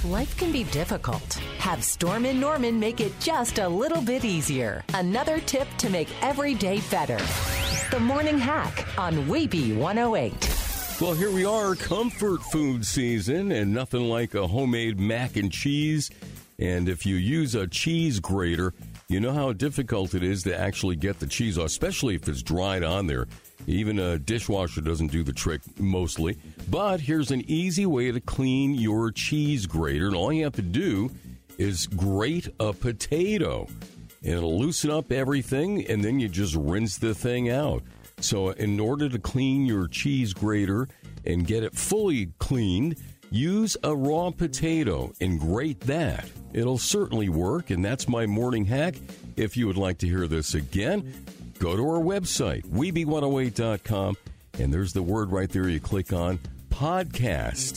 life can be difficult, have Storm & Norman make it just a little bit easier. Another tip to make every day better. The Morning Hack on Weeby 108. Well, here we are, comfort food season, and nothing like a homemade mac and cheese. And if you use a cheese grater, you know how difficult it is to actually get the cheese off, especially if it's dried on there. Even a dishwasher doesn't do the trick mostly. But here's an easy way to clean your cheese grater. And all you have to do is grate a potato. And it'll loosen up everything, and then you just rinse the thing out. So in order to clean your cheese grater and get it fully cleaned, use a raw potato and grate that. It'll certainly work, and that's my morning hack. If you would like to hear this again, go to our website, Weeby108.com, and there's the word right there you click on, podcast.